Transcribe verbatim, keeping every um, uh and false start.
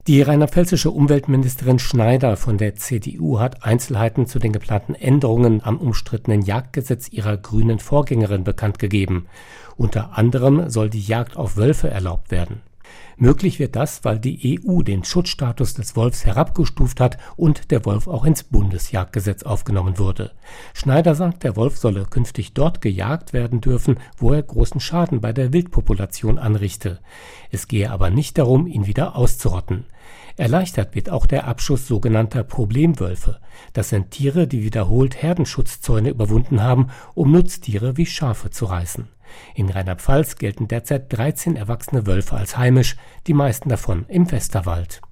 Die rheinland-pfälzische Umweltministerin Schneider von der C D U hat Einzelheiten zu den geplanten Änderungen am umstrittenen Jagdgesetz ihrer grünen Vorgängerin bekannt gegeben. Unter anderem soll die Jagd auf Wölfe erlaubt werden. Möglich wird das, weil die E U den Schutzstatus des Wolfs herabgestuft hat und der Wolf auch ins Bundesjagdgesetz aufgenommen wurde. Schneider sagt, der Wolf solle künftig dort gejagt werden dürfen, wo er großen Schaden bei der Wildpopulation anrichte. Es gehe aber nicht darum, ihn wieder auszurotten. Erleichtert wird auch der Abschuss sogenannter Problemwölfe. Das sind Tiere, die wiederholt Herdenschutzzäune überwunden haben, um Nutztiere wie Schafe zu reißen. In Rheinland-Pfalz gelten derzeit dreizehn erwachsene Wölfe als heimisch, die meisten davon im Westerwald.